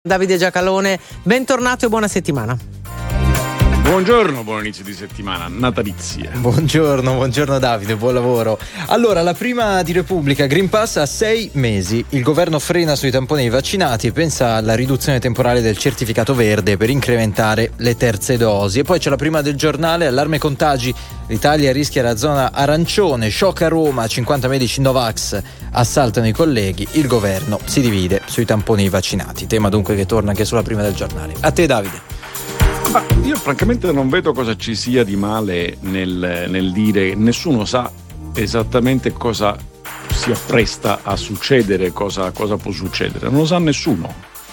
Davide Giacalone, bentornato e buona settimana. Buongiorno, buon inizio di settimana natalizia. Buongiorno Davide, buon lavoro. Allora, la prima di Repubblica, Green Pass a 6 mesi. Il governo frena sui tamponi ai vaccinati e pensa alla riduzione temporale del certificato verde per incrementare le terze dosi. E poi c'è la prima del Giornale, allarme contagi. L'Italia rischia la zona arancione, shock a Roma, 50 medici Novax assaltano i colleghi. Il governo si divide sui tamponi ai vaccinati. Tema dunque che torna anche sulla prima del Giornale. A te Davide. Ma io francamente non vedo cosa ci sia di male nel dire nessuno sa esattamente cosa si appresta a succedere, cosa può succedere, non lo sa nessuno.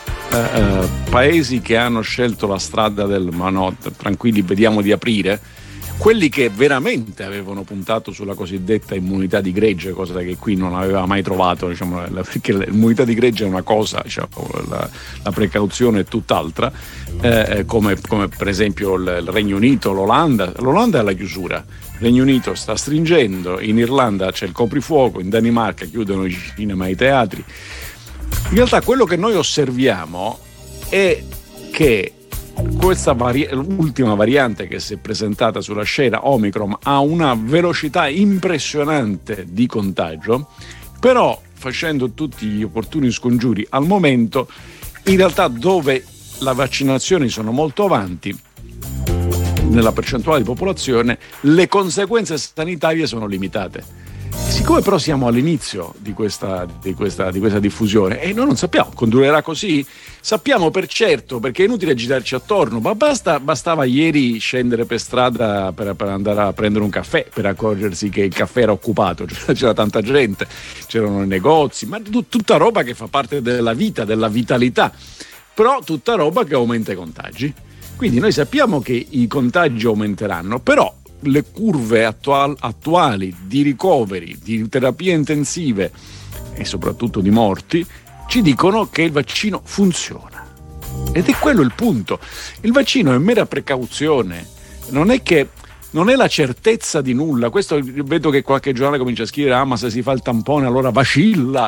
Paesi che hanno scelto la strada del ma no, tranquilli, vediamo di aprire, quelli che veramente avevano puntato sulla cosiddetta immunità di gregge, cosa che qui non aveva mai trovato, diciamo, perché l'immunità di gregge è una cosa, diciamo, la precauzione è tutt'altra, come per esempio il Regno Unito, l'Olanda è alla chiusura, il Regno Unito sta stringendo, in Irlanda c'è il coprifuoco, in Danimarca chiudono i cinema e i teatri. In realtà quello che noi osserviamo è che questa ultima variante che si è presentata sulla scena, Omicron, ha una velocità impressionante di contagio, però facendo tutti gli opportuni scongiuri al momento, in realtà dove le vaccinazioni sono molto avanti nella percentuale di popolazione, le conseguenze sanitarie sono limitate. Siccome però siamo all'inizio di questa diffusione e noi non sappiamo, condurerà così? Sappiamo per certo, perché è inutile girarci attorno, ma bastava ieri scendere per strada per andare a prendere un caffè, per accorgersi che il caffè era occupato, c'era tanta gente, c'erano i negozi, ma tutta roba che fa parte della vita, della vitalità, però tutta roba che aumenta i contagi. Quindi noi sappiamo che i contagi aumenteranno, però le curve attuali di ricoveri, di terapie intensive e soprattutto di morti ci dicono che il vaccino funziona. Ed è quello il punto. Il vaccino è mera precauzione, non è la certezza di nulla. Questo vedo che qualche giornale comincia a scrivere: ma se si fa il tampone allora vacilla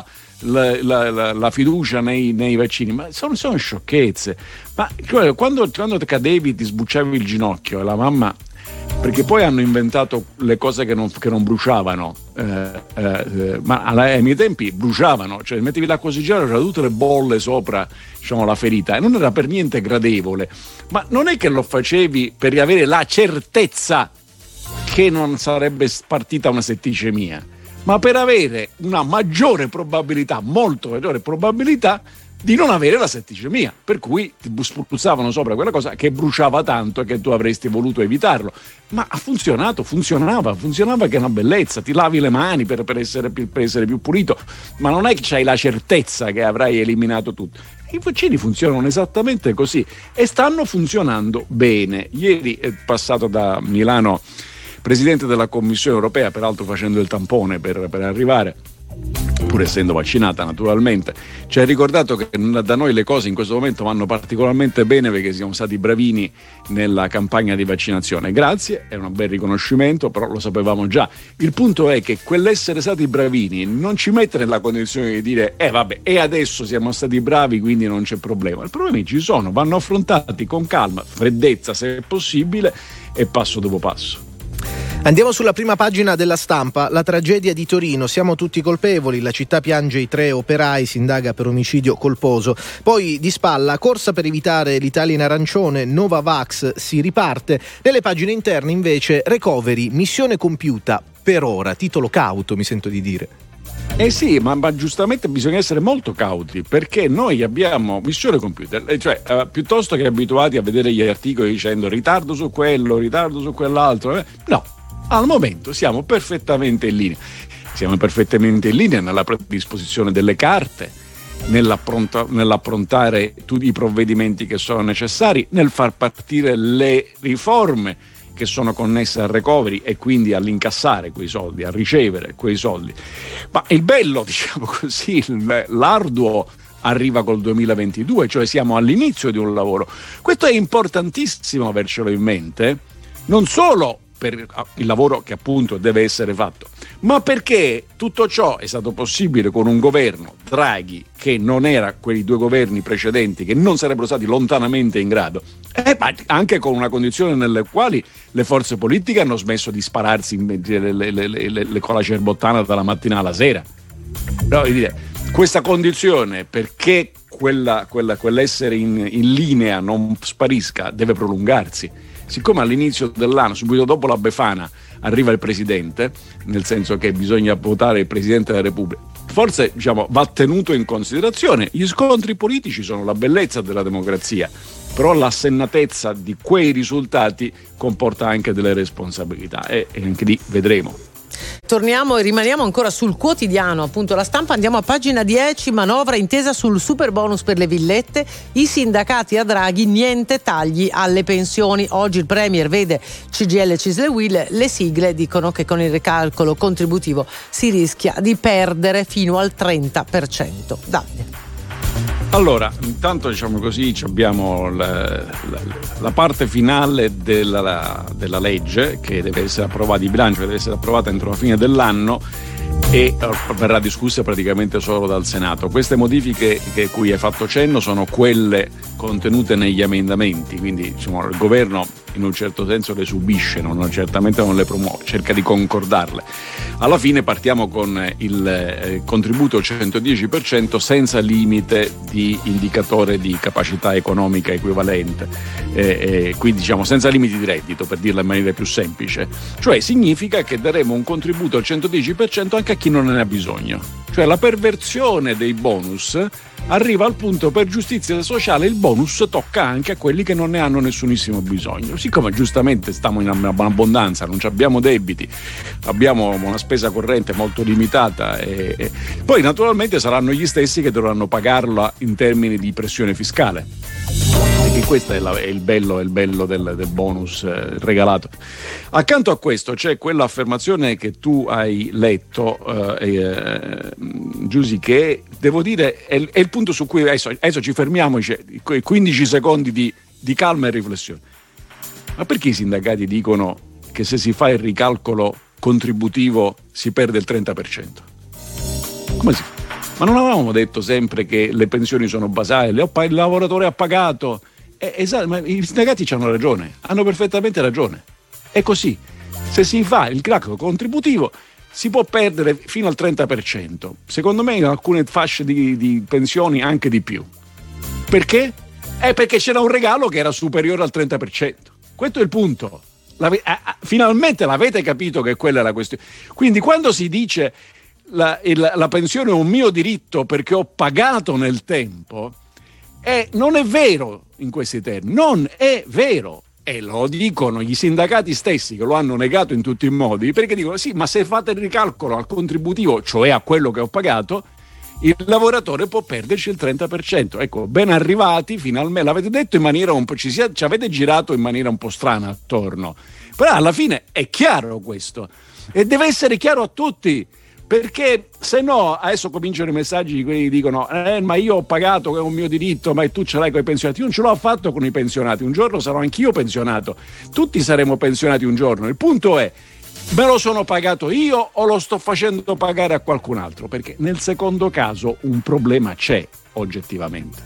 la fiducia nei vaccini. Ma sono sciocchezze. Ma quando cadevi ti sbucciavi il ginocchio e la mamma, perché poi hanno inventato le cose che non bruciavano, ma ai miei tempi bruciavano, cioè mettevi l'acqua ossigenata, c'erano tutte le bolle sopra, diciamo, la ferita, e non era per niente gradevole, ma non è che lo facevi per avere la certezza che non sarebbe partita una setticemia, ma per avere una maggiore probabilità, molto maggiore probabilità di non avere la setticemia, per cui ti spruzzavano sopra quella cosa che bruciava tanto e che tu avresti voluto evitarlo. Ma ha funzionava che è una bellezza, ti lavi le mani per essere più pulito, ma non è che c'hai la certezza che avrai eliminato tutto. I vaccini funzionano esattamente così e stanno funzionando bene. Ieri è passato da Milano presidente della Commissione europea, peraltro facendo il tampone per arrivare, pur essendo vaccinata naturalmente, ci ha ricordato che da noi le cose in questo momento vanno particolarmente bene perché siamo stati bravini nella campagna di vaccinazione. Grazie, è un bel riconoscimento, però lo sapevamo già. Il punto è che quell'essere stati bravini non ci mette nella condizione di dire vabbè, e adesso siamo stati bravi quindi non c'è problema. I problemi ci sono, vanno affrontati con calma, freddezza se è possibile e passo dopo passo. Andiamo sulla prima pagina della Stampa. La tragedia di Torino, siamo tutti colpevoli, la città piange i 3 operai, si indaga per omicidio colposo. Poi di spalla, corsa per evitare l'Italia in arancione, Novavax, si riparte. Nelle pagine interne invece, recovery, missione compiuta per ora, titolo cauto mi sento di dire. Sì, ma giustamente bisogna essere molto cauti, perché noi abbiamo missione computer, cioè piuttosto che abituati a vedere gli articoli dicendo ritardo su quello, ritardo su quell'altro, no, al momento siamo perfettamente in linea nella predisposizione delle carte, nell'approntare tutti i provvedimenti che sono necessari, nel far partire le riforme che sono connesse al recovery e quindi all'incassare quei soldi, a ricevere quei soldi. Ma il bello, diciamo così, l'arduo arriva col 2022, cioè siamo all'inizio di un lavoro. Questo è importantissimo avercelo in mente, non solo per il lavoro che appunto deve essere fatto, ma perché tutto ciò è stato possibile con un governo Draghi che non era quei due governi precedenti che non sarebbero stati lontanamente in grado, anche con una condizione nelle quali le forze politiche hanno smesso di spararsi con la cerbottana dalla mattina alla sera. Però, questa condizione, perché quell'essere in linea non sparisca, deve prolungarsi. Siccome all'inizio dell'anno, subito dopo la Befana, arriva il presidente, nel senso che bisogna votare il presidente della Repubblica, forse va tenuto in considerazione. Gli scontri politici sono la bellezza della democrazia, però l'assennatezza di quei risultati comporta anche delle responsabilità e anche lì vedremo. Torniamo e rimaniamo ancora sul quotidiano, appunto La Stampa, andiamo a pagina 10, manovra intesa sul super bonus per le villette, i sindacati a Draghi, niente tagli alle pensioni. Oggi il Premier vede CGIL e CISL e UIL, le sigle dicono che con il ricalcolo contributivo si rischia di perdere fino al 30%. Davide. Allora, intanto così abbiamo la parte finale della legge che deve essere approvata, di bilancio che deve essere approvata entro la fine dell'anno e verrà discussa praticamente solo dal Senato. Queste modifiche cui hai fatto cenno sono quelle contenute negli emendamenti, quindi il governo in un certo senso le subisce, certamente non le promuove, cerca di concordarle. Alla fine partiamo con il contributo 110% senza limite di indicatore di capacità economica equivalente, quindi senza limiti di reddito, per dirla in maniera più semplice. Cioè significa che daremo un contributo al 110% anche a chi non ne ha bisogno. Cioè la perversione dei bonus arriva al punto, per giustizia sociale il bonus tocca anche a quelli che non ne hanno nessunissimo bisogno. Siccome giustamente stiamo in abbondanza, non abbiamo debiti, abbiamo una spesa corrente molto limitata e poi naturalmente saranno gli stessi che dovranno pagarla in termini di pressione fiscale. Perché questo è il bello del bonus regalato. Accanto a questo c'è quell'affermazione che tu hai letto, Giusy, che devo dire è il punto su cui adesso ci fermiamo, 15 secondi di calma e riflessione. Ma perché i sindacati dicono che se si fa il ricalcolo contributivo si perde il 30%? Come si fa? Ma non avevamo detto sempre che le pensioni sono basali, il lavoratore ha pagato? Esatto, ma i sindacati hanno ragione, hanno perfettamente ragione. È così. Se si fa il calcolo contributivo si può perdere fino al 30%. Secondo me in alcune fasce di pensioni anche di più. Perché? Perché c'era un regalo che era superiore al 30%. Questo è il punto. Finalmente l'avete capito che quella è la questione. Quindi quando si dice la pensione è un mio diritto perché ho pagato nel tempo, non è vero in questi termini, non è vero. E lo dicono gli sindacati stessi che lo hanno negato in tutti i modi, perché dicono sì, ma se fate il ricalcolo al contributivo, cioè a quello che ho pagato, il lavoratore può perderci il 30%. Ecco, ben arrivati, finalmente, l'avete detto in maniera un po', ci avete girato in maniera un po' strana attorno, però alla fine è chiaro questo e deve essere chiaro a tutti. Perché se no adesso cominciano i messaggi di quelli che dicono ma io ho pagato, che è un mio diritto, ma tu ce l'hai con i pensionati. Io non ce l'ho affatto con i pensionati, un giorno sarò anch'io pensionato, tutti saremo pensionati un giorno. Il punto è, me lo sono pagato io o lo sto facendo pagare a qualcun altro? Perché nel secondo caso un problema c'è oggettivamente.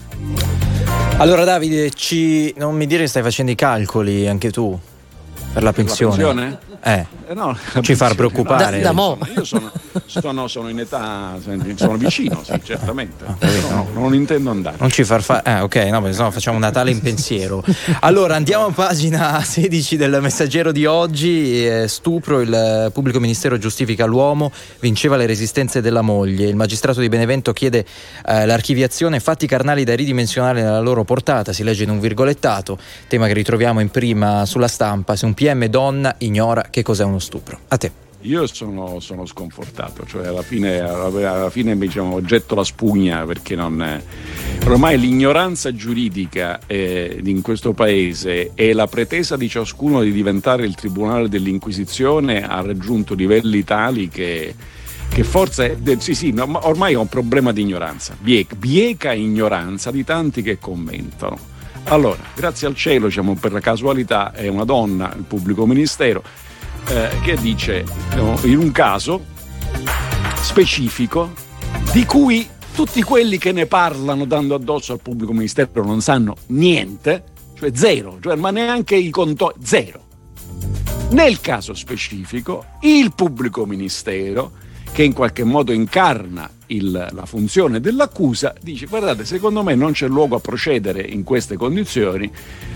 Allora Davide, non mi dire che stai facendo i calcoli anche tu per la pensione? La pensione? No, ci far preoccupare. Io sono in età, sono vicino, sì, certamente. Non intendo andare. Non ci far fare. Ok, no, perché sennò facciamo un Natale in pensiero. Allora andiamo a pagina 16 del Messaggero di oggi. Stupro, il pubblico ministero giustifica l'uomo, vinceva le resistenze della moglie. Il magistrato di Benevento chiede l'archiviazione, fatti carnali da ridimensionare nella loro portata. Si legge in un virgolettato, tema che ritroviamo in prima sulla Stampa. Se un PM donna ignora che cos'è uno stupro. A te. Io sono sconfortato, cioè alla fine diciamo, getto la spugna, perché ormai l'ignoranza giuridica in questo paese e la pretesa di ciascuno di diventare il tribunale dell'Inquisizione ha raggiunto livelli tali che forse ormai è un problema di ignoranza, bieca ignoranza di tanti che commentano. Allora, grazie al cielo, diciamo, per la casualità è una donna il pubblico ministero. che dice in un caso specifico di cui tutti quelli che ne parlano dando addosso al pubblico ministero non sanno niente, cioè zero, ma neanche i contori, zero. Nel caso specifico il pubblico ministero, che in qualche modo incarna la funzione dell'accusa, dice: guardate, secondo me non c'è luogo a procedere in queste condizioni,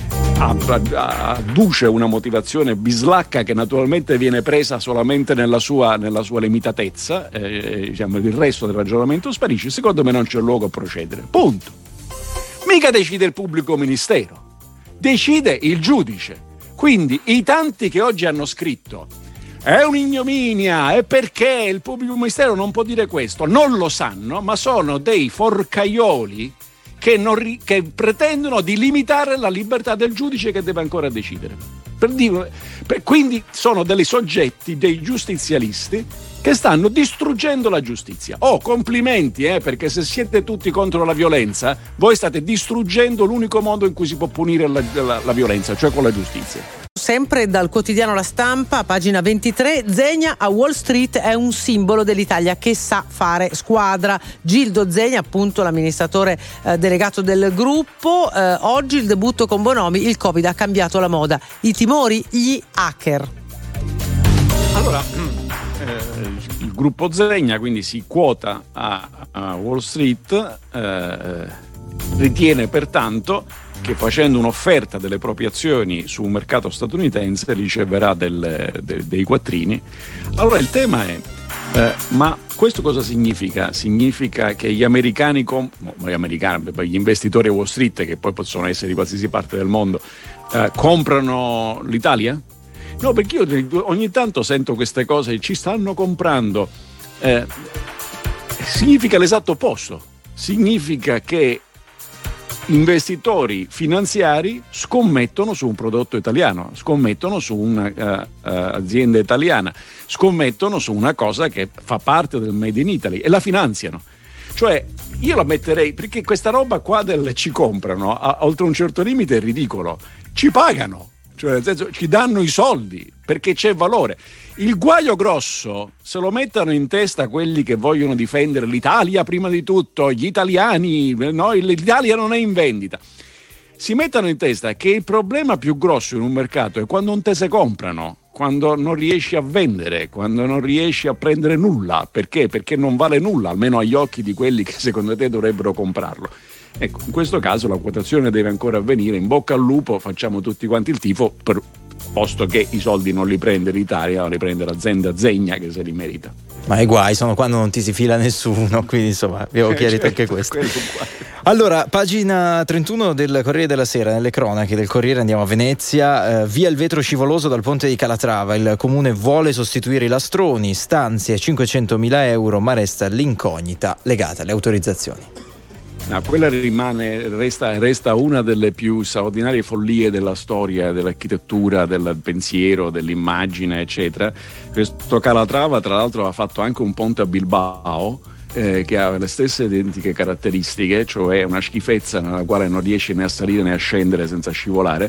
adduce una motivazione bislacca che naturalmente viene presa solamente nella sua limitatezza, il resto del ragionamento sparisce. Secondo me non c'è luogo a procedere, punto. Mica decide il pubblico ministero, decide il giudice. Quindi i tanti che oggi hanno scritto è un'ignominia, e perché il pubblico ministero non può dire questo, non lo sanno, ma sono dei forcaioli che pretendono di limitare la libertà del giudice, che deve ancora decidere. Quindi sono dei soggetti, dei giustizialisti, che stanno distruggendo la giustizia. Complimenti, perché se siete tutti contro la violenza, voi state distruggendo l'unico modo in cui si può punire la violenza, cioè con la giustizia. Sempre dal quotidiano La Stampa, pagina 23, Zegna a Wall Street è un simbolo dell'Italia che sa fare squadra. Gildo Zegna, appunto l'amministratore delegato del gruppo, oggi il debutto con Bonomi, il Covid ha cambiato la moda, i timori, gli hacker. Allora, il gruppo Zegna quindi si quota a Wall Street, ritiene pertanto che facendo un'offerta delle proprie azioni su un mercato statunitense riceverà dei quattrini. Allora il tema è, ma questo cosa significa? Significa che gli americani, gli investitori a Wall Street, che poi possono essere di qualsiasi parte del mondo, comprano l'Italia? No, perché io ogni tanto sento queste cose, ci stanno comprando. Significa l'esatto opposto. Significa che investitori finanziari scommettono su un prodotto italiano, scommettono su un'azienda italiana, scommettono su una cosa che fa parte del Made in Italy e la finanziano. Cioè io la metterei, perché questa roba qua ci comprano, oltre un certo limite è ridicolo, ci pagano, cioè nel senso ci danno i soldi perché c'è valore. Il guaio grosso se lo mettano in testa quelli che vogliono difendere l'Italia prima di tutto, gli italiani, no, l'Italia non è in vendita. Si mettano in testa che il problema più grosso in un mercato è quando non te se comprano, quando non riesci a vendere, quando non riesci a prendere nulla. Perché? Perché non vale nulla, almeno agli occhi di quelli che secondo te dovrebbero comprarlo. Ecco, in questo caso la quotazione deve ancora avvenire, in bocca al lupo, facciamo tutti quanti il tifo, posto che i soldi non li prende l'Italia, ma li prende l'azienda Zegna, che se li merita. Ma i guai sono quando non ti si fila nessuno, quindi insomma abbiamo chiarito anche questo. Allora, pagina 31 del Corriere della Sera, nelle cronache del Corriere andiamo a Venezia, via il vetro scivoloso dal ponte di Calatrava, il comune vuole sostituire i lastroni, stanzia 500.000 euro, ma resta l'incognita legata alle autorizzazioni. No, quella resta una delle più straordinarie follie della storia, dell'architettura, del pensiero, dell'immagine, eccetera. Questo Calatrava, tra l'altro, ha fatto anche un ponte a Bilbao, che ha le stesse identiche caratteristiche, cioè una schifezza nella quale non riesce né a salire né a scendere senza scivolare,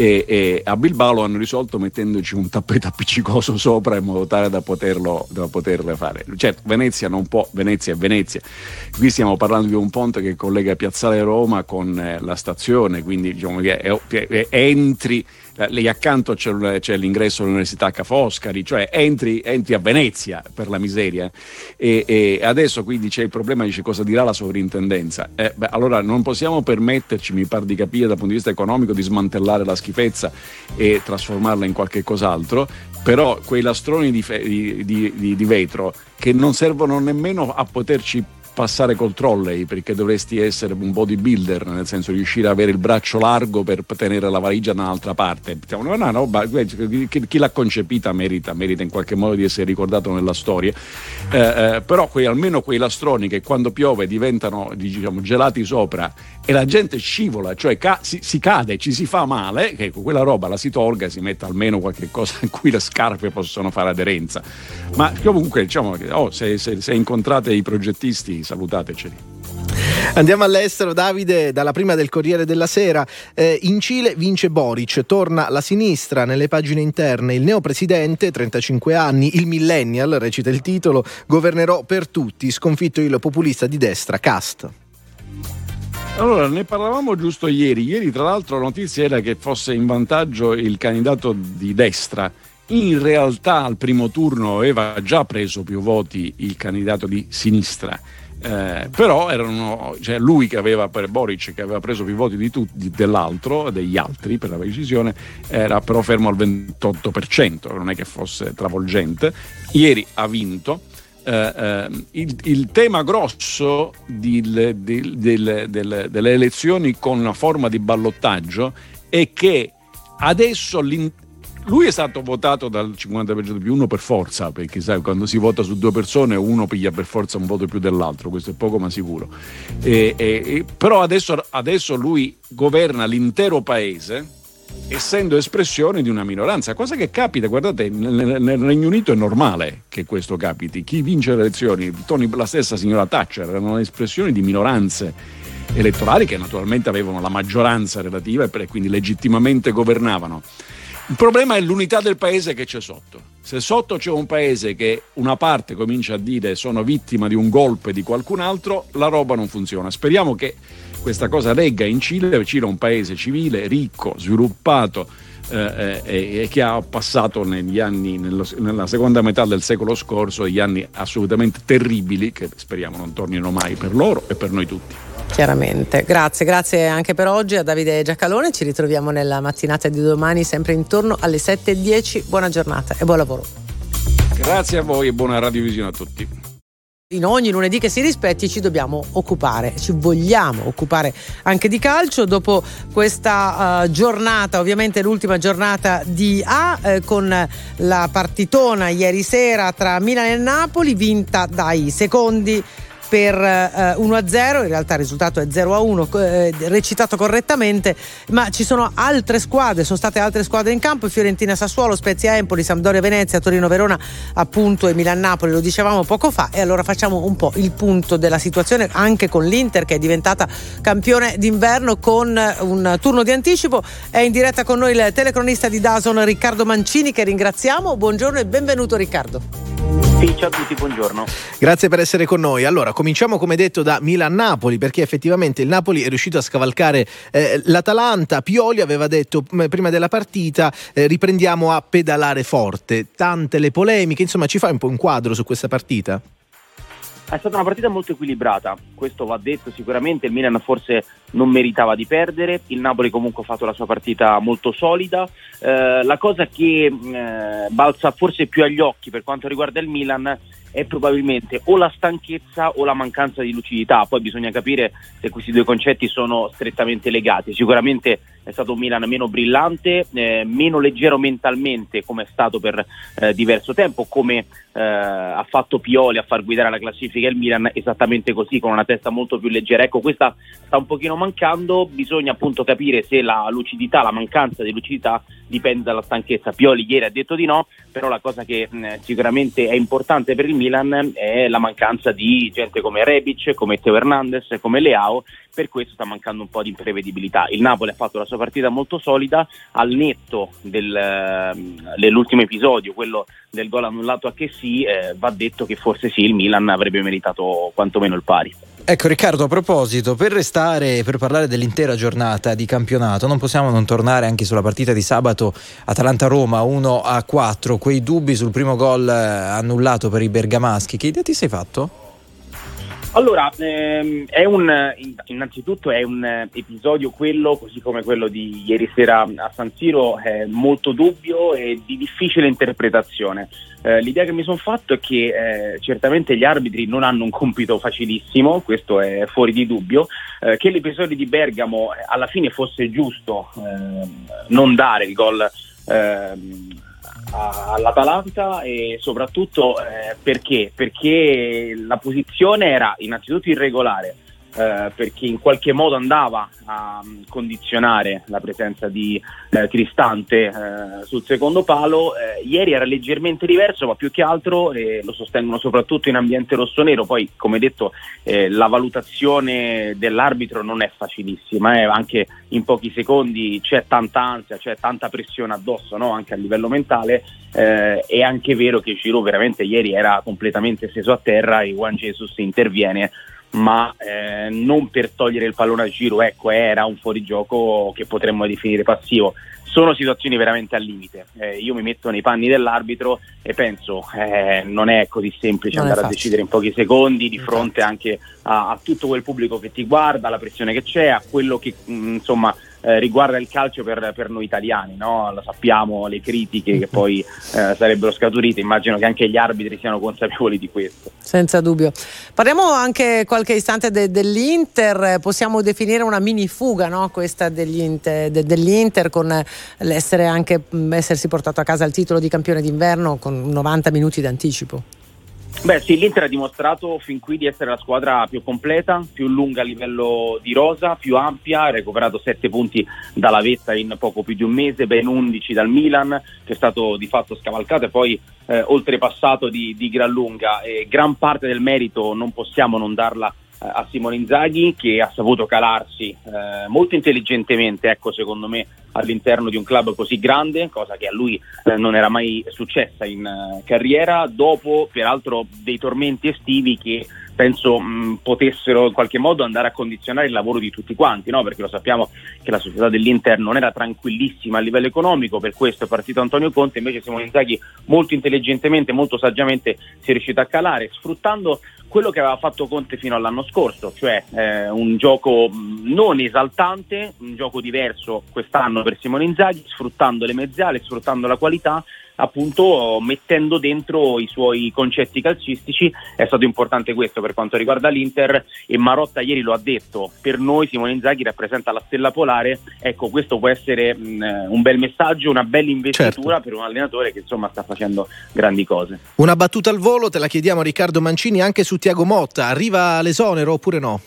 e a Bilbao lo hanno risolto mettendoci un tappeto appiccicoso sopra in modo tale da poterle fare. Certo, Venezia non può, Venezia è Venezia. Qui stiamo parlando di un ponte che collega Piazzale Roma con la stazione, quindi diciamo che entri, lì accanto c'è l'ingresso all'Università Ca' Foscari, cioè entri a Venezia, per la miseria. E adesso quindi c'è il problema, dice cosa dirà la sovrintendenza. Allora non possiamo permetterci, mi par di capire dal punto di vista economico, di smantellare la schifezza e trasformarla in qualche cos'altro, però quei lastroni di vetro che non servono nemmeno a poterci passare col trolley, perché dovresti essere un bodybuilder, nel senso riuscire ad avere il braccio largo per tenere la valigia da un'altra parte. Chi l'ha concepita merita in qualche modo di essere ricordato nella storia, però almeno quei lastroni che quando piove diventano, diciamo, gelati sopra e la gente scivola, cioè si cade, ci si fa male, che quella roba la si tolga e si metta almeno qualche cosa in cui le scarpe possono fare aderenza. Ma comunque diciamo che se incontrate i progettisti, salutateceli. Andiamo all'estero, Davide, dalla prima del Corriere della Sera. In Cile vince Boric, torna la sinistra. Nelle pagine interne il neopresidente, 35 anni, il millennial, recita il titolo, governerò per tutti, sconfitto il populista di destra Cast. Allora, ne parlavamo giusto ieri. Ieri, tra l'altro, la notizia era che fosse in vantaggio il candidato di destra. In realtà, al primo turno aveva già preso più voti il candidato di sinistra. Però erano, cioè lui che aveva, per Boric, che aveva preso più voti degli altri per la precisione, era però fermo al 28%, non è che fosse travolgente. Ieri ha vinto. Il tema grosso delle elezioni con una forma di ballottaggio è che adesso lui è stato votato dal 50% più uno per forza, perché sai, quando si vota su due persone uno piglia per forza un voto più dell'altro, questo è poco ma sicuro. Però adesso lui governa l'intero paese, essendo espressione di una minoranza, cosa che capita, guardate, nel Regno Unito è normale che questo capiti. Chi vince le elezioni, la stessa signora Thatcher, erano espressioni di minoranze elettorali che naturalmente avevano la maggioranza relativa e quindi legittimamente governavano. Il problema è l'unità del paese che c'è sotto. Se sotto c'è un paese che una parte comincia a dire sono vittima di un golpe di qualcun altro, la roba non funziona. Speriamo che questa cosa regga in Cile. Cile è un paese civile, ricco, sviluppato e che ha passato negli anni, nella seconda metà del secolo scorso, gli anni assolutamente terribili che speriamo non tornino mai per loro e per noi tutti. Chiaramente, grazie anche per oggi a Davide Giacalone. Ci ritroviamo nella mattinata di domani sempre intorno alle 7:10. Buona giornata e buon lavoro. Grazie a voi e buona radiovisione a tutti. In ogni lunedì che si rispetti ci vogliamo occupare anche di calcio dopo questa giornata, ovviamente l'ultima giornata di con la partitona ieri sera tra Milan e Napoli, vinta dai secondi per 1-0, in realtà il risultato è 0-1, recitato correttamente, ma ci sono state altre squadre in campo: Fiorentina Sassuolo, Spezia Empoli, Sampdoria Venezia, Torino Verona appunto e Milan Napoli, lo dicevamo poco fa. E allora facciamo un po' il punto della situazione anche con l'Inter, che è diventata campione d'inverno con un turno di anticipo. È in diretta con noi il telecronista di DAZN Riccardo Mancini, che ringraziamo. Buongiorno e benvenuto Riccardo. Sì, ciao a tutti, buongiorno. Grazie per essere con noi. Allora, cominciamo come detto da Milan-Napoli, perché effettivamente il Napoli è riuscito a scavalcare l'Atalanta. Pioli aveva detto prima della partita riprendiamo a pedalare forte. Tante le polemiche, insomma, ci fai un po' un quadro su questa partita? È stata una partita molto equilibrata, questo va detto sicuramente. Il Milan forse non meritava di perdere, il Napoli comunque ha fatto la sua partita molto solida. La cosa che balza forse più agli occhi per quanto riguarda il Milan è probabilmente o la stanchezza o la mancanza di lucidità. Poi bisogna capire se questi due concetti sono strettamente legati. Sicuramente è stato un Milan meno brillante, meno leggero mentalmente, come è stato per diverso tempo, come ha fatto Pioli a far guidare la classifica il Milan, esattamente così, con una testa molto più leggera. Ecco, questa sta un pochino mancando. Bisogna appunto capire se la lucidità, la mancanza di lucidità dipende dalla stanchezza. Pioli ieri ha detto di no, però la cosa che sicuramente è importante per il Milan è la mancanza di gente come Rebic, come Teo Hernandez, come Leao. Per questo sta mancando un po' di imprevedibilità. Il Napoli ha fatto la sua partita molto solida, al netto dell'ultimo episodio, quello del gol annullato a Chessy. Va detto che forse sì, il Milan avrebbe meritato quantomeno il pari. Ecco Riccardo, a proposito, per parlare dell'intera giornata di campionato, non possiamo non tornare anche sulla partita di sabato Atalanta-Roma 1-4, quei dubbi sul primo gol annullato per i bergamaschi. Che idea ti sei fatto? Allora, innanzitutto è un episodio quello, così come quello di ieri sera a San Siro, molto dubbio e di difficile interpretazione. L'idea che mi sono fatto è che certamente gli arbitri non hanno un compito facilissimo, questo è fuori di dubbio. Che l'episodio di Bergamo alla fine fosse giusto non dare il gol all'Atalanta, e soprattutto perché la posizione era innanzitutto irregolare, perché in qualche modo andava a condizionare la presenza di Cristante sul secondo palo. Ieri era leggermente diverso, ma più che altro lo sostengono soprattutto in ambiente rossonero. Poi, come detto, la valutazione dell'arbitro non è facilissima, anche in pochi secondi c'è tanta ansia, c'è tanta pressione addosso, no? Anche a livello mentale. È anche vero che Giroud veramente ieri era completamente steso a terra e Juan Jesus interviene, ma non per togliere il pallone a Giroud, ecco, era un fuorigioco che potremmo definire passivo. Sono situazioni veramente al limite. Io mi metto nei panni dell'arbitro e penso non è così semplice andare a decidere in pochi secondi di fronte anche a tutto quel pubblico che ti guarda, alla pressione che c'è, a quello che insomma riguarda il calcio per noi italiani, no? Lo sappiamo, le critiche che poi sarebbero scaturite, immagino che anche gli arbitri siano consapevoli di questo. Senza dubbio. Parliamo anche qualche istante dell'Inter, possiamo definire una mini fuga, no? Questa dell'Inter, con essersi portato a casa il titolo di campione d'inverno con 90 minuti d'anticipo. Beh sì, l'Inter ha dimostrato fin qui di essere la squadra più completa, più lunga a livello di rosa, più ampia, ha recuperato 7 punti dalla vetta in poco più di un mese, ben 11 dal Milan, che è stato di fatto scavalcato e poi oltrepassato di gran lunga. Gran parte del merito non possiamo non darla a Simone Inzaghi, che ha saputo calarsi molto intelligentemente, ecco, secondo me, all'interno di un club così grande, cosa che a lui non era mai successa in carriera, dopo peraltro dei tormenti estivi che penso potessero in qualche modo andare a condizionare il lavoro di tutti quanti, no? Perché lo sappiamo che la società dell'Inter non era tranquillissima a livello economico, per questo è partito Antonio Conte, invece Simone Inzaghi molto intelligentemente, molto saggiamente si è riuscito a calare, sfruttando quello che aveva fatto Conte fino all'anno scorso, cioè un gioco non esaltante, un gioco diverso quest'anno per Simone Inzaghi, sfruttando le mezzale, sfruttando la qualità, appunto mettendo dentro i suoi concetti calcistici. È stato importante questo per quanto riguarda l'Inter, e Marotta ieri lo ha detto: per noi Simone Inzaghi rappresenta la stella polare. Ecco, questo può essere un bel messaggio, una bella investitura, certo, per un allenatore che insomma sta facendo grandi cose. Una battuta al volo te la chiediamo, Riccardo Mancini, anche su Thiago Motta: arriva l'esonero oppure no?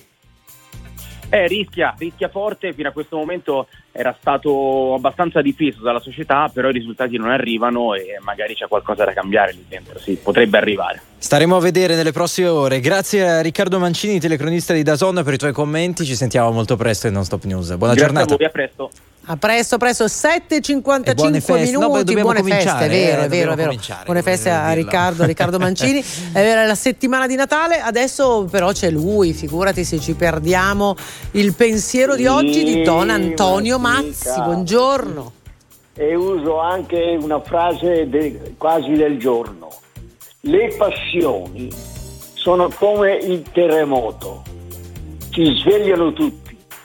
Rischia forte, fino a questo momento era stato abbastanza difeso dalla società, però i risultati non arrivano e magari c'è qualcosa da cambiare lì dentro, sì, potrebbe arrivare. Staremo a vedere nelle prossime ore. Grazie a Riccardo Mancini, telecronista di DAZN, per i tuoi commenti, ci sentiamo molto presto in Non Stop News. Buona giornata. A voi, a presto. A presto, 7:55 minuti, buone feste, è vero. Buone feste a Riccardo Mancini. È vero, è la settimana di Natale, adesso però c'è lui, figurati se ci perdiamo il pensiero di oggi di Don Antonio Mazzi. Buongiorno. E uso anche una frase quasi del giorno: le passioni sono come il terremoto, ci svegliano tutti.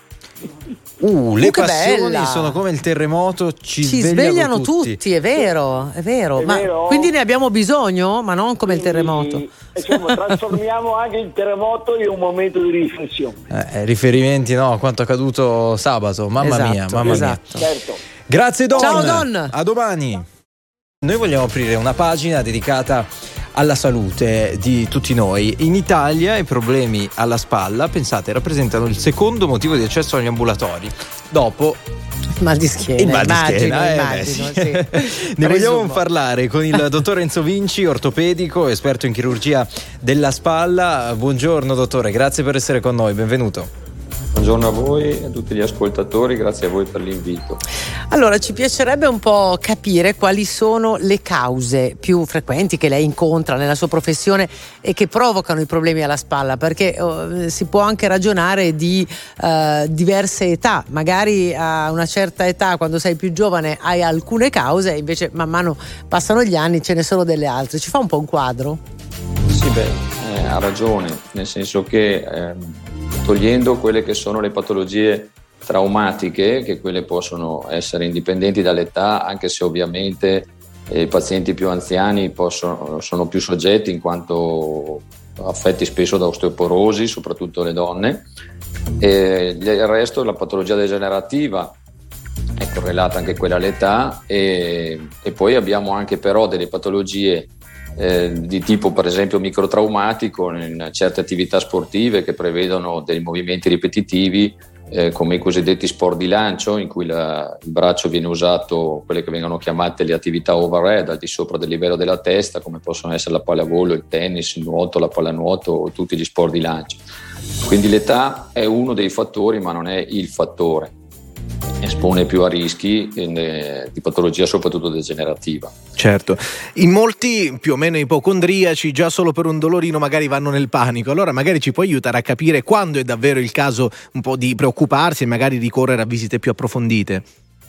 Le passioni sono come il terremoto, ci svegliano tutti. È vero. Quindi ne abbiamo bisogno, ma non come il terremoto. Diciamo, trasformiamo anche il terremoto in un momento di riflessione. Riferimenti, no, a quanto accaduto sabato. Mamma mia. Certo. Grazie Don. Ciao Don. A domani. Noi vogliamo aprire una pagina dedicata alla salute di tutti noi. In Italia i problemi alla spalla, pensate, rappresentano il secondo motivo di accesso agli ambulatori, dopo mal di schiena. Immagino, sì. Ne vogliamo parlare con il dottor Enzo Vinci, ortopedico, esperto in chirurgia della spalla. Buongiorno dottore, grazie per essere con noi, benvenuto. Buongiorno a voi e a tutti gli ascoltatori, grazie a voi per l'invito. Allora, ci piacerebbe un po' capire quali sono le cause più frequenti che lei incontra nella sua professione e che provocano i problemi alla spalla, perché si può anche ragionare di diverse età. Magari a una certa età, quando sei più giovane, hai alcune cause, e invece man mano passano gli anni, ce ne sono delle altre. Ci fa un po' un quadro? Sì, ha ragione, nel senso che togliendo quelle che sono le patologie traumatiche, che quelle possono essere indipendenti dall'età, anche se ovviamente i pazienti più anziani sono più soggetti in quanto affetti spesso da osteoporosi, soprattutto le donne, e il resto, la patologia degenerativa è correlata anche quella all'età, e poi abbiamo anche però delle patologie di tipo per esempio microtraumatico in certe attività sportive che prevedono dei movimenti ripetitivi, come i cosiddetti sport di lancio, in cui il braccio viene usato, quelle che vengono chiamate le attività overhead, al di sopra del livello della testa, come possono essere la pallavolo, il tennis, il nuoto, la pallanuoto o tutti gli sport di lancio. Quindi l'età è uno dei fattori, ma non è il fattore. Espone più a rischi di patologia, soprattutto degenerativa. Certo, in molti più o meno ipocondriaci già solo per un dolorino magari vanno nel panico, allora magari ci può aiutare a capire quando è davvero il caso un po' di preoccuparsi e magari ricorrere a visite più approfondite?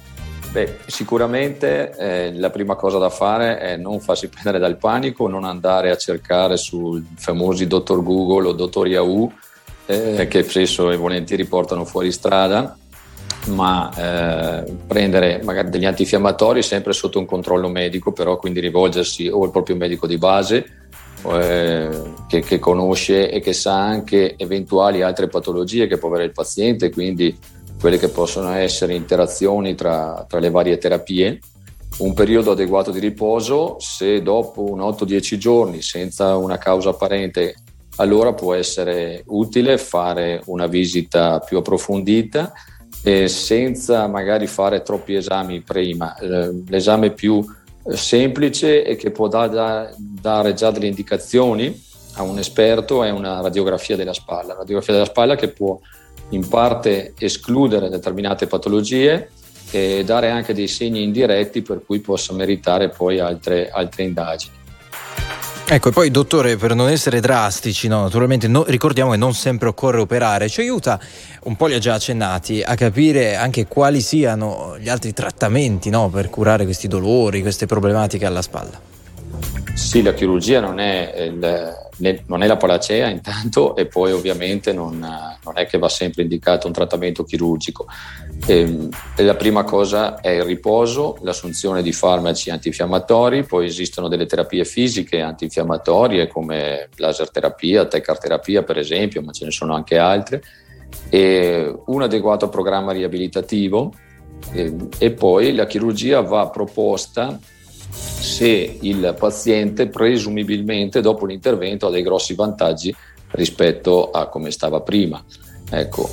Sicuramente la prima cosa da fare è non farsi prendere dal panico, non andare a cercare sui famosi dottor Google o dottor Yahoo che spesso e volentieri portano fuori strada, ma prendere magari degli antinfiammatori sempre sotto un controllo medico, però quindi rivolgersi o al proprio medico di base che conosce e che sa anche eventuali altre patologie che può avere il paziente, quindi quelle che possono essere interazioni tra le varie terapie. Un periodo adeguato di riposo, se dopo un 8-10 giorni senza una causa apparente, allora può essere utile fare una visita più approfondita senza magari fare troppi esami prima. L'esame più semplice e che può dare già delle indicazioni a un esperto è una radiografia della spalla. La radiografia della spalla che può in parte escludere determinate patologie e dare anche dei segni indiretti per cui possa meritare poi altre indagini. Ecco, e poi dottore, per non essere drastici, no, naturalmente ricordiamo che non sempre occorre operare, ci aiuta, un po' li ha già accennati, a capire anche quali siano gli altri trattamenti, no, per curare questi dolori, queste problematiche alla spalla. Sì, la chirurgia non è la panacea intanto, e poi ovviamente non è che va sempre indicato un trattamento chirurgico. La prima cosa è il riposo, l'assunzione di farmaci antinfiammatori, poi esistono delle terapie fisiche antinfiammatorie come laser terapia, Teccar terapia per esempio, ma ce ne sono anche altre, e un adeguato programma riabilitativo, e poi la chirurgia va proposta se il paziente presumibilmente dopo l'intervento ha dei grossi vantaggi rispetto a come stava prima. Ecco,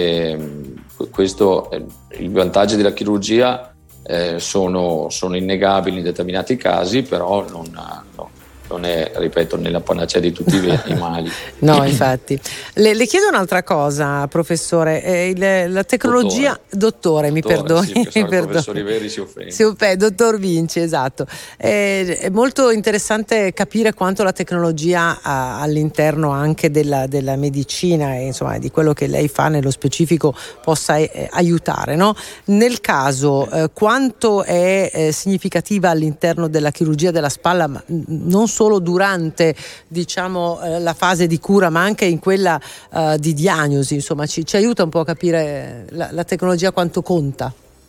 i vantaggi della chirurgia sono innegabili in determinati casi, però non è, ripeto, nella panacea di tutti i mali. No, infatti. Le chiedo un'altra cosa, professore. La tecnologia, dottore, mi perdoni. Sì, il professor Riveri si offende. Dottor Vinci, esatto. È molto interessante capire quanto la tecnologia all'interno anche della medicina e insomma di quello che lei fa nello specifico possa aiutare, no? Nel caso, quanto è significativa all'interno della chirurgia della spalla, ma non solo durante, diciamo, la fase di cura, ma anche in quella di diagnosi, insomma, ci aiuta un po' a capire la tecnologia quanto conta.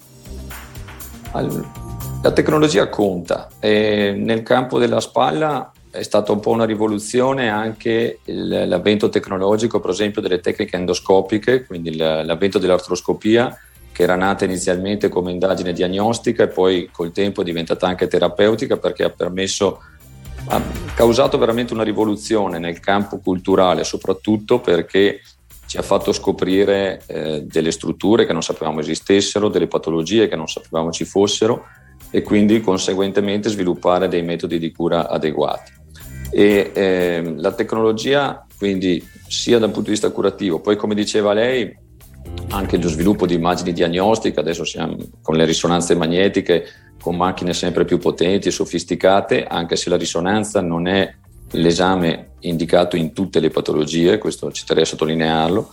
La tecnologia conta, nel campo della spalla è stata un po' una rivoluzione anche l'avvento tecnologico, per esempio delle tecniche endoscopiche, quindi l'avvento dell'artroscopia, che era nata inizialmente come indagine diagnostica e poi col tempo è diventata anche terapeutica, perché ha causato veramente una rivoluzione nel campo culturale, soprattutto perché ci ha fatto scoprire delle strutture che non sapevamo esistessero, delle patologie che non sapevamo ci fossero, e quindi conseguentemente sviluppare dei metodi di cura adeguati. E la tecnologia, quindi, sia dal punto di vista curativo, poi come diceva lei anche lo sviluppo di immagini diagnostiche, adesso siamo con le risonanze magnetiche, con macchine sempre più potenti e sofisticate, anche se la risonanza non è l'esame indicato in tutte le patologie, questo ci terrei a sottolinearlo,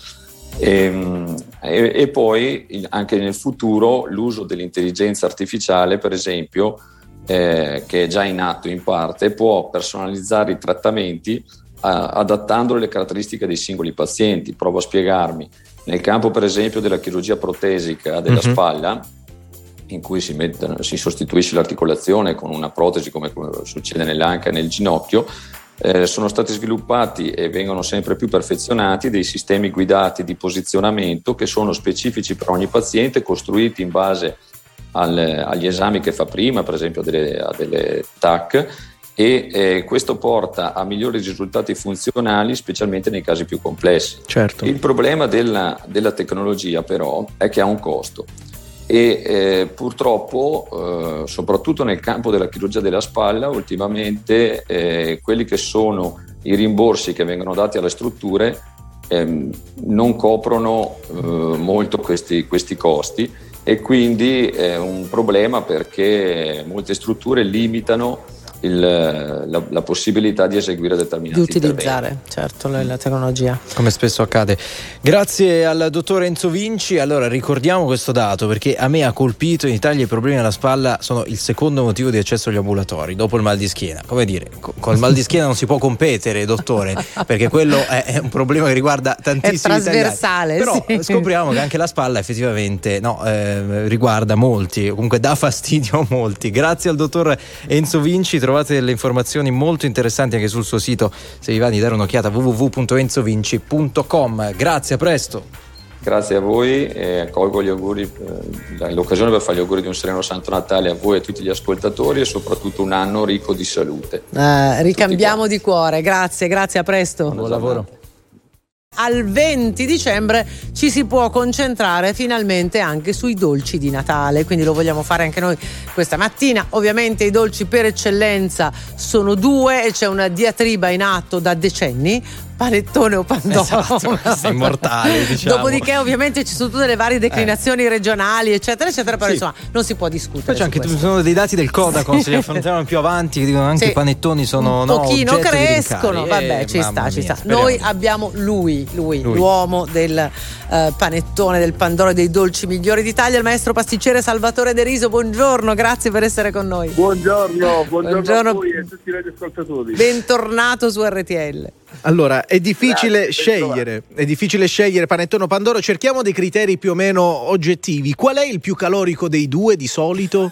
e poi anche nel futuro l'uso dell'intelligenza artificiale, per esempio, che è già in atto in parte, può personalizzare i trattamenti adattando le caratteristiche dei singoli pazienti. Provo a spiegarmi. Nel campo, per esempio, della chirurgia protesica della spalla, in cui si sostituisce l'articolazione con una protesi come succede nell'anca e nel ginocchio, sono stati sviluppati e vengono sempre più perfezionati dei sistemi guidati di posizionamento che sono specifici per ogni paziente, costruiti in base agli esami che fa prima, per esempio a delle TAC, e questo porta a migliori risultati funzionali, specialmente nei casi più complessi. Certo. Il problema della tecnologia però è che ha un costo e purtroppo soprattutto nel campo della chirurgia della spalla ultimamente quelli che sono i rimborsi che vengono dati alle strutture non coprono molto questi costi, e quindi è un problema perché molte strutture limitano la possibilità di eseguire determinati di utilizzare interventi. certo la tecnologia, come spesso accade. Grazie al dottor Enzo Vinci. Allora ricordiamo questo dato perché a me ha colpito: in Italia i problemi alla spalla sono il secondo motivo di accesso agli ambulatori dopo il mal di schiena. Come dire, col mal di schiena non si può competere, dottore, perché quello è un problema che riguarda tantissimi trasversale, italiani. Però sì. scopriamo che anche la spalla effettivamente riguarda molti, comunque dà fastidio a molti. Grazie al dottor Enzo Vinci. Trovate delle informazioni molto interessanti anche sul suo sito, se vi va di dare un'occhiata, www.enzovinci.com. Grazie, a presto. Grazie a voi e colgo gli auguri, l'occasione per fare gli auguri di un sereno Santo Natale a voi e a tutti gli ascoltatori, e soprattutto un anno ricco di salute. Ricambiamo di cuore, grazie, a presto. Buon lavoro. Al 20 dicembre ci si può concentrare finalmente anche sui dolci di Natale, quindi lo vogliamo fare anche noi questa mattina. Ovviamente i dolci per eccellenza sono due e c'è una diatriba in atto da decenni: panettone o pandoro. Esatto, immortali, diciamo. Dopodiché ovviamente ci sono tutte le varie declinazioni regionali eccetera eccetera, però sì, insomma non si può discutere. Poi c'è anche ci sono dei dati del Codacons, se li affrontiamo più avanti, che dicono anche sì, i panettoni sono un pochino oggetto crescono, di vabbè, ci sta. Noi abbiamo lui, l'uomo del panettone, del pandoro e dei dolci migliori d'Italia, il maestro pasticcere Salvatore De Riso. Buongiorno, grazie per essere con noi. Buongiorno a voi e a tutti i radioascoltatori. Bentornato su RTL. Allora, è difficile scegliere panettone o pandoro. Cerchiamo dei criteri più o meno oggettivi. Qual è il più calorico dei due di solito?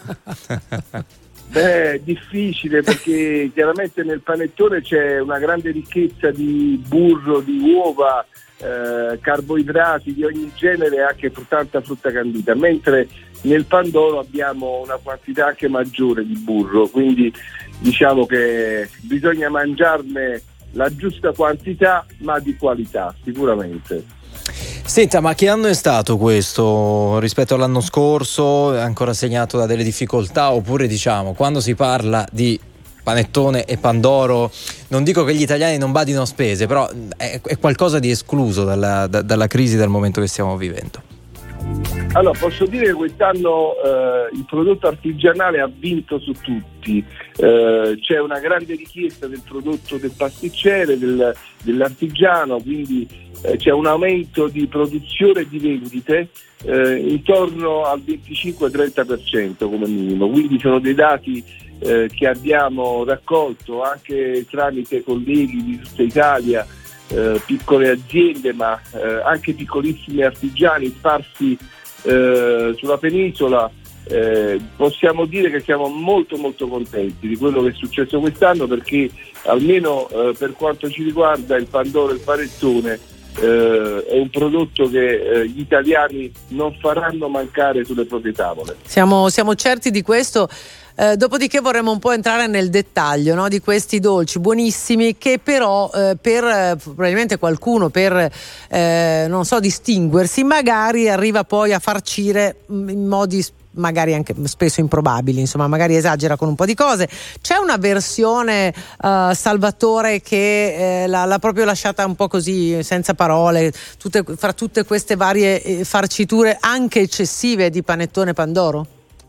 Difficile, perché chiaramente nel panettone c'è una grande ricchezza di burro, di uova, carboidrati di ogni genere e anche tanta frutta candita, mentre nel pandoro abbiamo una quantità anche maggiore di burro, quindi diciamo che bisogna mangiarne la giusta quantità, ma di qualità sicuramente. Senta, ma che anno è stato questo rispetto all'anno scorso? È ancora segnato da delle difficoltà, oppure diciamo, quando si parla di panettone e pandoro, non dico che gli italiani non badino spese, però è qualcosa di escluso dalla crisi, dal momento che stiamo vivendo? Allora, posso dire che quest'anno il prodotto artigianale ha vinto su tutti. C'è una grande richiesta del prodotto del pasticcere, dell'artigiano, quindi c'è un aumento di produzione e di vendite intorno al 25-30% come minimo, quindi sono dei dati che abbiamo raccolto anche tramite colleghi di tutta Italia, piccole aziende ma anche piccolissimi artigiani sparsi sulla penisola. Possiamo dire che siamo molto molto contenti di quello che è successo quest'anno, perché almeno per quanto ci riguarda il pandoro e il panettone è un prodotto che gli italiani non faranno mancare sulle proprie tavole. Siamo certi di questo. Dopodiché vorremmo un po' entrare nel dettaglio, no, di questi dolci buonissimi che però per probabilmente qualcuno per non so, distinguersi, magari arriva poi a farcire in modi magari anche spesso improbabili, insomma magari esagera con un po' di cose. C'è una versione Salvatore che l'ha proprio lasciata un po' così senza parole, fra tutte queste varie farciture anche eccessive di panettone pandoro?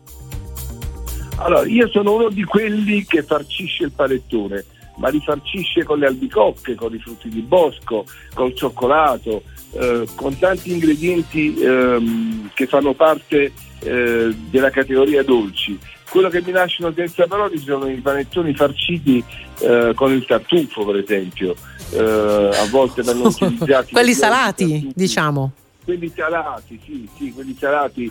Allora, io sono uno di quelli che farcisce il panettone, ma li farcisce con le albicocche, con i frutti di bosco, col cioccolato, con tanti ingredienti che fanno parte della categoria dolci. Quello che mi lasciano senza parole sono i panettoni farciti con il tartufo, per esempio, a volte vengono utilizzati quelli salati, diciamo. Quelli salati, sì, quelli salati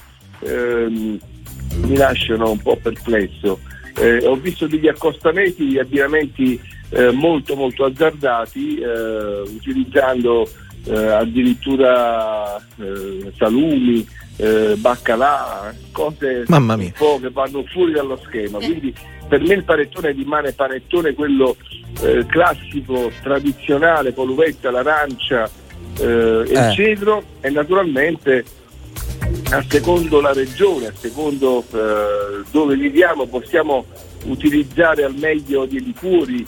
mi lasciano un po' perplesso. Ho visto degli accostamenti, degli abbinamenti molto molto azzardati, utilizzando addirittura salumi, baccalà, cose Mamma mia, un po' che vanno fuori dallo schema. Quindi per me il panettone rimane panettone quello classico, tradizionale, poluvetta, l'arancia e il cedro, e naturalmente a secondo la regione, a secondo dove viviamo, possiamo utilizzare al meglio dei liquori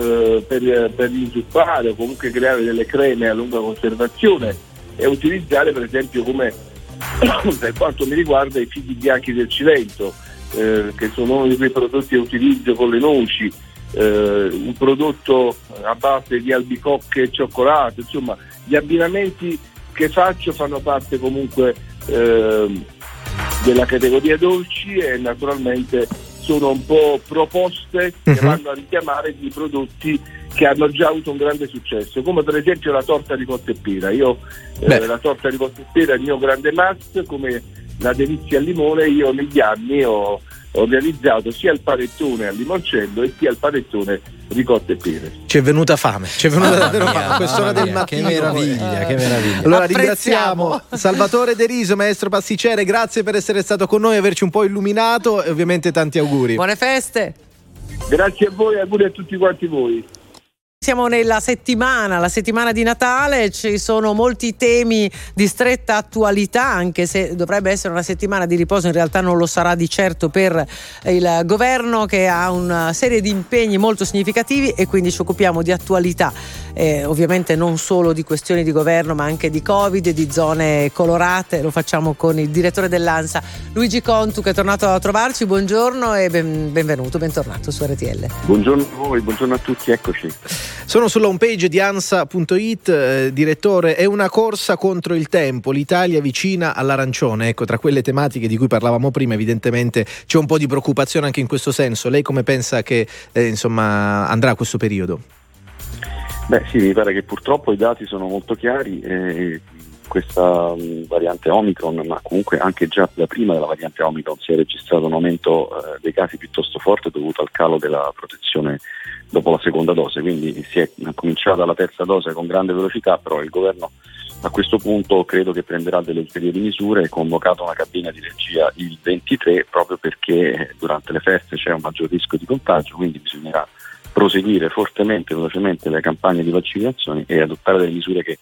per inzuppare o comunque creare delle creme a lunga conservazione, e utilizzare per esempio, come per quanto mi riguarda, i figli bianchi del Cilento, che sono uno di quei prodotti che utilizzo con le noci, un prodotto a base di albicocche e cioccolato. Insomma, gli abbinamenti che faccio fanno parte comunque della categoria dolci, e naturalmente sono un po' proposte che vanno a richiamare di prodotti che hanno già avuto un grande successo, come per esempio la torta ricotta e pera. Io la torta ricotta e pera è il mio grande must, come la delizia al limone. Io negli anni ho realizzato sia il panettone al limoncello e sia il panettone ricotta e pere. ci è venuta fame, davvero fame a quest'ora del mattino. Che meraviglia, che meraviglia. Allora Apprezziamo. ringraziamo Salvatore De Riso, maestro pasticcere, grazie per essere stato con noi, averci un po' illuminato, e ovviamente tanti auguri. Buone feste. Grazie a voi, auguri a tutti quanti voi. Siamo nella la settimana di Natale, ci sono molti temi di stretta attualità, anche se dovrebbe essere una settimana di riposo, in realtà non lo sarà di certo per il governo, che ha una serie di impegni molto significativi, e quindi ci occupiamo di attualità, ovviamente non solo di questioni di governo, ma anche di Covid e di zone colorate. Lo facciamo con il direttore dell'ANSA, Luigi Contu, che è tornato a trovarci. Buongiorno e bentornato su RTL. Buongiorno a voi, buongiorno a tutti, eccoci. Sono sulla homepage di ansa.it, direttore, è una corsa contro il tempo, l'Italia vicina all'arancione. Ecco, tra quelle tematiche di cui parlavamo prima, evidentemente c'è un po' di preoccupazione anche in questo senso. Lei come pensa che andrà questo periodo? Beh sì, mi pare che purtroppo i dati sono molto chiari. Questa variante Omicron, ma comunque anche già da prima della variante Omicron, si è registrato un aumento dei casi piuttosto forte dovuto al calo della protezione dopo la seconda dose, quindi si è cominciata la terza dose con grande velocità, però il governo a questo punto credo che prenderà delle ulteriori misure. È convocata una cabina di regia il 23 proprio perché durante le feste c'è un maggior rischio di contagio, quindi bisognerà proseguire fortemente, velocemente le campagne di vaccinazione e adottare delle misure che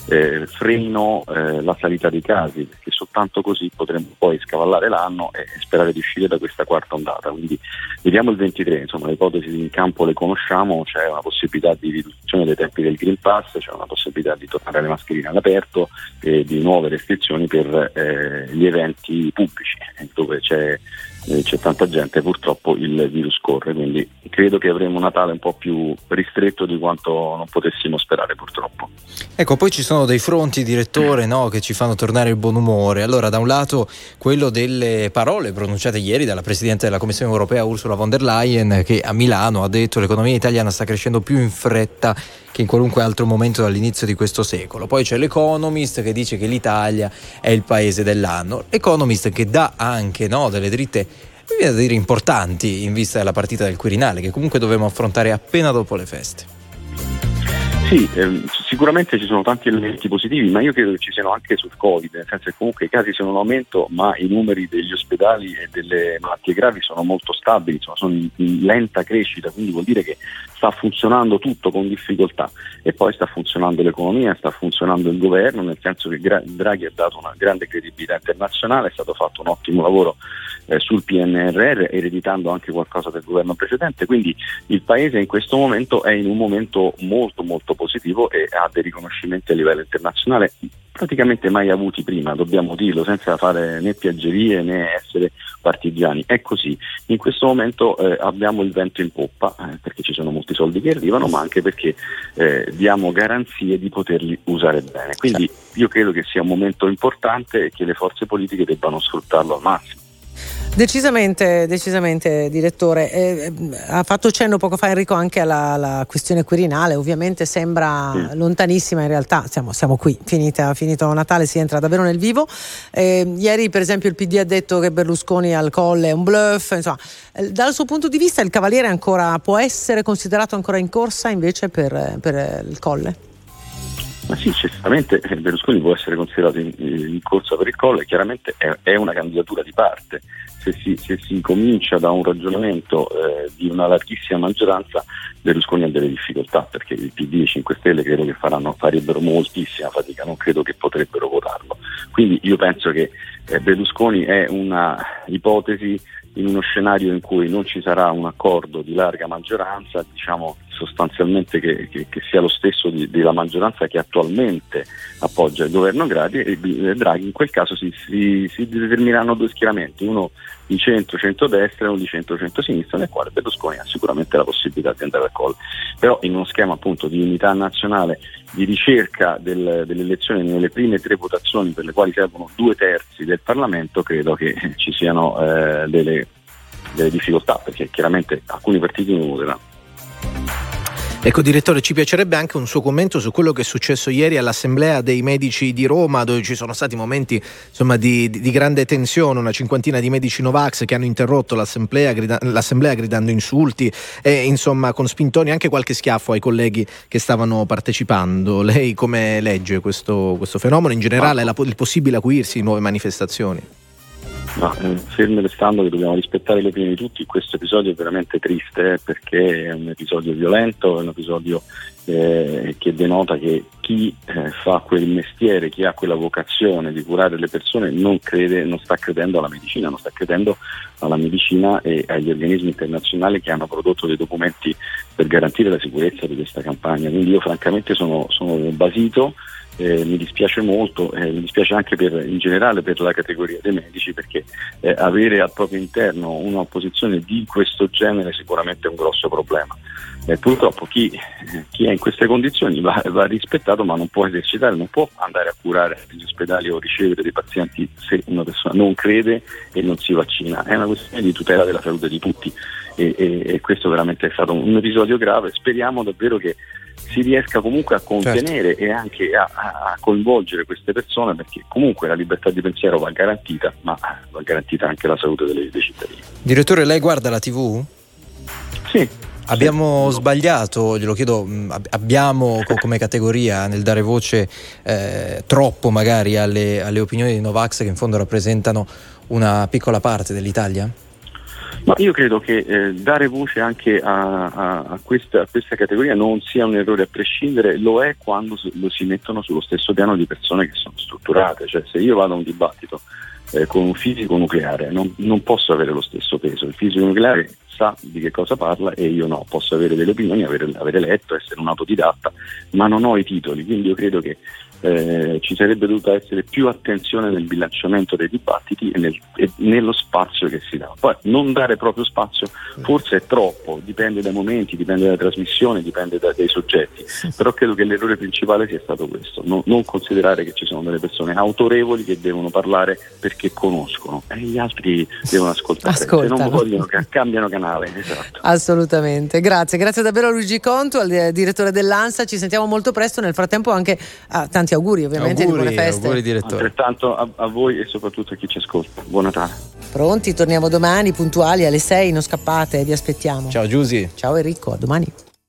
frenino la salita dei casi, perché soltanto così potremo poi scavallare l'anno e sperare di uscire da questa quarta ondata. Quindi vediamo il 23, insomma le ipotesi in campo le conosciamo, c'è una possibilità di riduzione dei tempi del Green Pass, c'è una possibilità di tornare alle mascherine all'aperto e di nuove restrizioni per gli eventi pubblici dove c'è tanta gente, purtroppo il virus corre, quindi credo che avremo un Natale un po' più ristretto di quanto non potessimo sperare, purtroppo. Ecco, poi ci sono dei fronti, direttore, che ci fanno tornare il buon umore. Allora, da un lato quello delle parole pronunciate ieri dalla Presidente della Commissione Europea Ursula von der Leyen, che a Milano ha detto: l'economia italiana sta crescendo più in fretta che in qualunque altro momento dall'inizio di questo secolo. Poi c'è l'Economist che dice che l'Italia è il paese dell'anno. L'Economist che dà anche delle dritte, mi viene da dire, importanti in vista della partita del Quirinale, che comunque dovremo affrontare appena dopo le feste. Sì, sicuramente ci sono tanti elementi positivi, ma io credo che ci siano anche sul Covid, nel senso che comunque i casi sono in aumento, ma i numeri degli ospedali e delle malattie gravi sono molto stabili, sono in lenta crescita, quindi vuol dire che sta funzionando tutto con difficoltà, e poi sta funzionando l'economia, sta funzionando il governo, nel senso che Draghi ha dato una grande credibilità internazionale, è stato fatto un ottimo lavoro sul PNRR, ereditando anche qualcosa del governo precedente, quindi il Paese in questo momento è in un momento molto molto positivo e ha dei riconoscimenti a livello internazionale praticamente mai avuti prima, dobbiamo dirlo, senza fare né piaggerie né essere partigiani. È così. In questo momento abbiamo il vento in poppa, perché ci sono molti soldi che arrivano, ma anche perché diamo garanzie di poterli usare bene. Quindi io credo che sia un momento importante e che le forze politiche debbano sfruttarlo al massimo. Decisamente, direttore. Ha fatto cenno poco fa Enrico anche alla questione Quirinale, ovviamente sembra lontanissima, in realtà siamo qui, finito Natale si entra davvero nel vivo. Ieri per esempio il PD ha detto che Berlusconi al Colle è un bluff, insomma, dal suo punto di vista il Cavaliere può essere considerato ancora in corsa invece per il Colle? Ma sì, certamente Berlusconi può essere considerato in corsa per il collo e chiaramente è una candidatura di parte. Se si comincia da un ragionamento di una larghissima maggioranza, Berlusconi ha delle difficoltà, perché il PD e i 5 Stelle credo che farebbero moltissima fatica, non credo che potrebbero votarlo. Quindi io penso che Berlusconi è una ipotesi in uno scenario in cui non ci sarà un accordo di larga maggioranza, diciamo sostanzialmente che sia lo stesso della maggioranza che attualmente appoggia il governo Draghi, in quel caso si determineranno due schieramenti, uno di centro-centrodestra e uno di centro-centrosinistra, nel quale Berlusconi ha sicuramente la possibilità di andare al colle. Però in uno schema appunto di unità nazionale, di ricerca delle elezioni nelle prime 3 votazioni per le quali servono 2/3 del Parlamento, credo che ci siano delle difficoltà, perché chiaramente alcuni partiti non voteranno. Ecco, direttore, ci piacerebbe anche un suo commento su quello che è successo ieri all'Assemblea dei Medici di Roma, dove ci sono stati momenti insomma di grande tensione, una cinquantina di medici Novax che hanno interrotto l'assemblea gridando insulti e insomma con spintoni, anche qualche schiaffo ai colleghi che stavano partecipando. Lei come legge questo fenomeno, in generale il possibile acuirsi di nuove manifestazioni? No, fermo restando che dobbiamo rispettare le opinioni di tutti, questo episodio è veramente triste perché è un episodio violento, è un episodio che denota che chi fa quel mestiere, chi ha quella vocazione di curare le persone non sta credendo alla medicina, non sta credendo alla medicina e agli organismi internazionali che hanno prodotto dei documenti per garantire la sicurezza di questa campagna. Quindi io francamente sono basito. Mi dispiace molto, mi dispiace anche in generale per la categoria dei medici, perché avere al proprio interno un'opposizione di questo genere sicuramente è un grosso problema. Purtroppo chi è in queste condizioni va rispettato, ma non può esercitare, non può andare a curare negli ospedali o ricevere dei pazienti se una persona non crede e non si vaccina. È una questione di tutela della salute di tutti e questo veramente è stato un episodio grave. Speriamo davvero che si riesca comunque a contenere e anche a coinvolgere queste persone, perché comunque la libertà di pensiero va garantita, ma va garantita anche la salute dei cittadini. Direttore, lei guarda la TV? Sì. Abbiamo sbagliato, glielo chiedo, abbiamo come categoria nel dare voce troppo magari alle opinioni dei Novax, che in fondo rappresentano una piccola parte dell'Italia? Ma io credo che dare voce anche a questa categoria non sia un errore a prescindere, lo è quando lo si mettono sullo stesso piano di persone che sono strutturate. Cioè, se io vado a un dibattito con un fisico nucleare non posso avere lo stesso peso. Il fisico nucleare sa di che cosa parla e io no, posso avere delle opinioni, avere letto, essere un autodidatta, ma non ho i titoli. Quindi io credo che ci sarebbe dovuta essere più attenzione nel bilanciamento dei dibattiti e nello spazio che si dà. Poi non dare proprio spazio forse è troppo, dipende dai momenti, dipende dalla trasmissione, dipende dai soggetti, però credo che l'errore principale sia stato questo, non considerare che ci sono delle persone autorevoli che devono parlare perché conoscono e gli altri devono ascoltare. Se non vogliono cambiano canale. Esatto. Assolutamente, grazie davvero a Luigi Contu, al direttore dell'ANSA. Ci sentiamo molto presto, nel frattempo anche tanti auguri ovviamente di buone feste. Auguri, direttore. Altrettanto a voi e soprattutto a chi ci ascolta. Buon Natale. Pronti, torniamo domani puntuali alle 6, non scappate, vi aspettiamo. Ciao Giusy. Ciao Enrico, a domani.